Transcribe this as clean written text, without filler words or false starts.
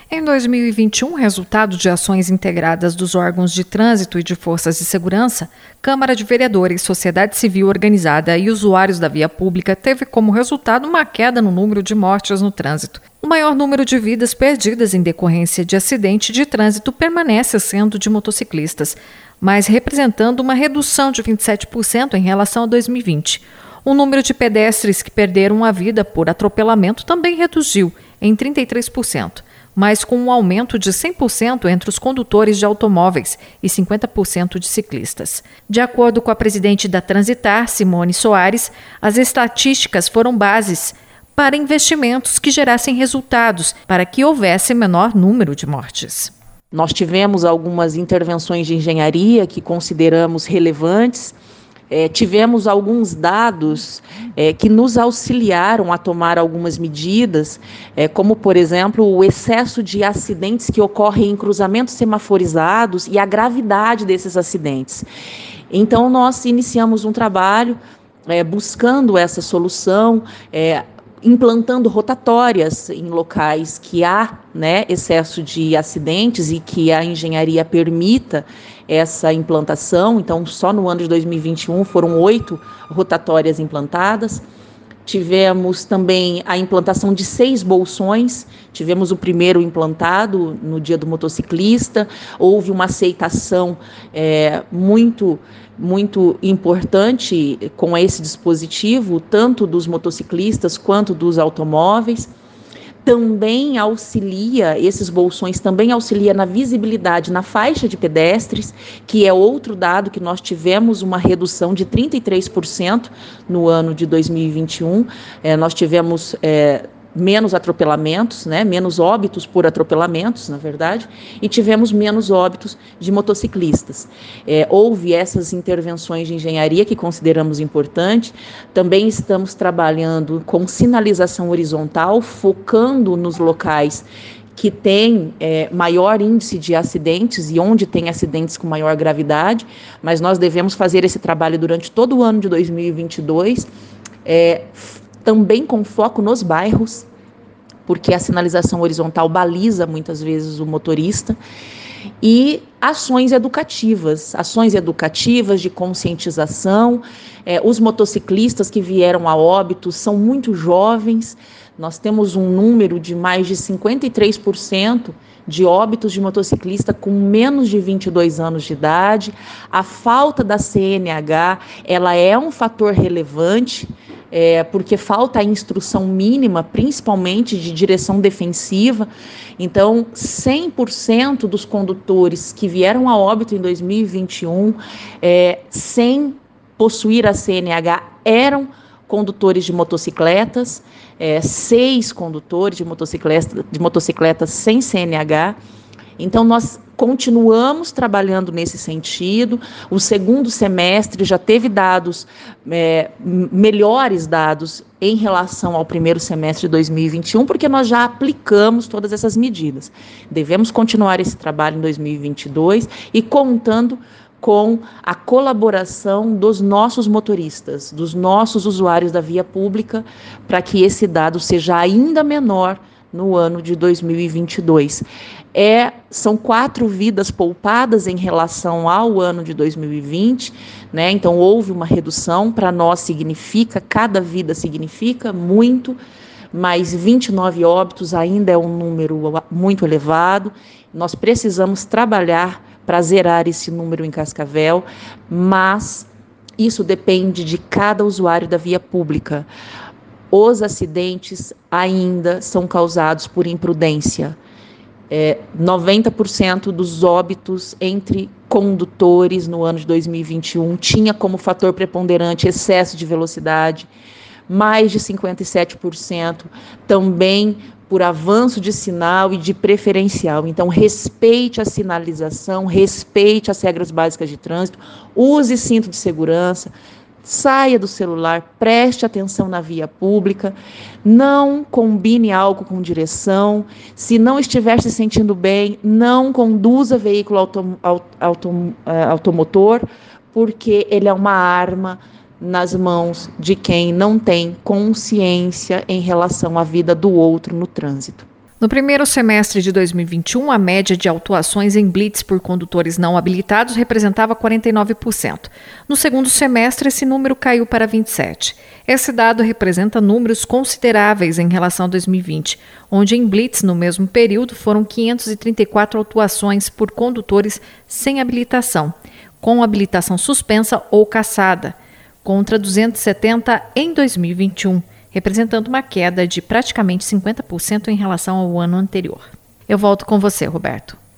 Em 2021, resultado de ações integradas dos órgãos de trânsito e de forças de segurança, Câmara de Vereadores, sociedade civil organizada e usuários da via pública teve como resultado uma queda no número de mortes no trânsito. O maior número de vidas perdidas em decorrência de acidente de trânsito permanece sendo de motociclistas, mas representando uma redução de 27% em relação a 2020. O número de pedestres que perderam a vida por atropelamento também reduziu em 33%. Mas com um aumento de 100% entre os condutores de automóveis e 50% de ciclistas. De acordo com a presidente da Transitar, Simone Soares, as estatísticas foram bases para investimentos que gerassem resultados para que houvesse menor número de mortes. Nós tivemos algumas intervenções de engenharia que consideramos relevantes. Tivemos alguns dados que nos auxiliaram a tomar algumas medidas, como, por exemplo, o excesso de acidentes que ocorrem em cruzamentos semaforizados e a gravidade desses acidentes. Então, nós iniciamos um trabalho buscando essa solução, implantando rotatórias em locais que há excesso de acidentes e que a engenharia permita essa implantação. Então, só no ano de 2021 foram 8 rotatórias implantadas. Tivemos também a implantação de 6 bolsões. Tivemos o primeiro implantado no Dia do Motociclista. Houve uma aceitação muito importante com esse dispositivo, tanto dos motociclistas quanto dos automóveis. Também auxilia, esses bolsões também auxilia na visibilidade na faixa de pedestres, que é outro dado que nós tivemos uma redução de 33% no ano de 2021. Nós tivemos menos atropelamentos, menos óbitos por atropelamentos, na verdade, e tivemos menos óbitos de motociclistas. Houve essas intervenções de engenharia que consideramos importante. Também estamos trabalhando com sinalização horizontal, focando nos locais que tem maior índice de acidentes e onde tem acidentes com maior gravidade, mas nós devemos fazer esse trabalho durante todo o ano de 2022, também com foco nos bairros, porque a sinalização horizontal baliza muitas vezes o motorista, e ações educativas de conscientização. Os motociclistas que vieram a óbito são muito jovens. Nós temos um número de mais de 53% de óbitos de motociclista com menos de 22 anos de idade. A falta da CNH, ela é um fator relevante, porque falta a instrução mínima, principalmente de direção defensiva. Então, 100% dos condutores que vieram a óbito em 2021, sem possuir a CNH, eram condutores de motocicletas, 6 condutores de motocicletas sem CNH. Então, nós continuamos trabalhando nesse sentido. O segundo semestre já teve dados, melhores dados em relação ao primeiro semestre de 2021, porque nós já aplicamos todas essas medidas. Devemos continuar esse trabalho em 2022 e contando com a colaboração dos nossos motoristas, dos nossos usuários da via pública, para que esse dado seja ainda menor no ano de 2022. São 4 vidas poupadas em relação ao ano de 2020, Então houve uma redução, para nós cada vida significa muito, mas 29 óbitos ainda é um número muito elevado. Nós precisamos trabalhar para zerar esse número em Cascavel, mas isso depende de cada usuário da via pública. Os acidentes ainda são causados por imprudência. 90% dos óbitos entre condutores no ano de 2021 tinha como fator preponderante excesso de velocidade, mais de 57% também por avanço de sinal e de preferencial. Então, respeite a sinalização, respeite as regras básicas de trânsito, use cinto de segurança, saia do celular, preste atenção na via pública, não combine álcool com direção, se não estiver se sentindo bem, não conduza veículo automotor, porque ele é uma arma nas mãos de quem não tem consciência em relação à vida do outro no trânsito. No primeiro semestre de 2021, a média de autuações em blitz por condutores não habilitados representava 49%. No segundo semestre, esse número caiu para 27%. Esse dado representa números consideráveis em relação a 2020, onde em blitz, no mesmo período, foram 534 autuações por condutores sem habilitação, com habilitação suspensa ou cassada, contra 270 em 2021. Representando uma queda de praticamente 50% em relação ao ano anterior. Eu volto com você, Roberto.